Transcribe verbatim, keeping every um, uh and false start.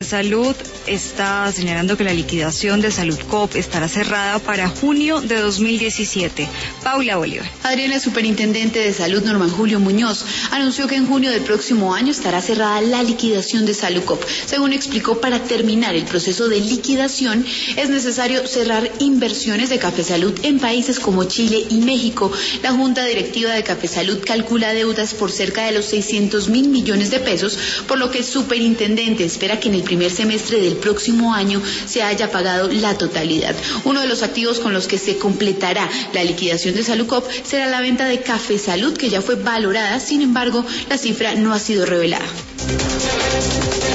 Salud está señalando que la liquidación de Saludcop estará cerrada para junio de dos mil diecisiete. Paula Bolívar. Adriana, el superintendente de Salud, Norman Julio Muñoz, anunció que en junio del próximo año estará cerrada la liquidación de Saludcop. Según explicó, para terminar el proceso de liquidación es necesario cerrar inversiones de Cafesalud en países como Chile y México. La Junta Directiva de Cafesalud calcula deudas por cerca de los seiscientos mil millones de pesos, por lo que el superintendente espera que en el primer semestre del próximo año se haya pagado la totalidad. Uno de los activos con los que se completará la liquidación de Saludcop será la venta de Cafesalud, que ya fue valorada, sin embargo, la cifra no ha sido revelada.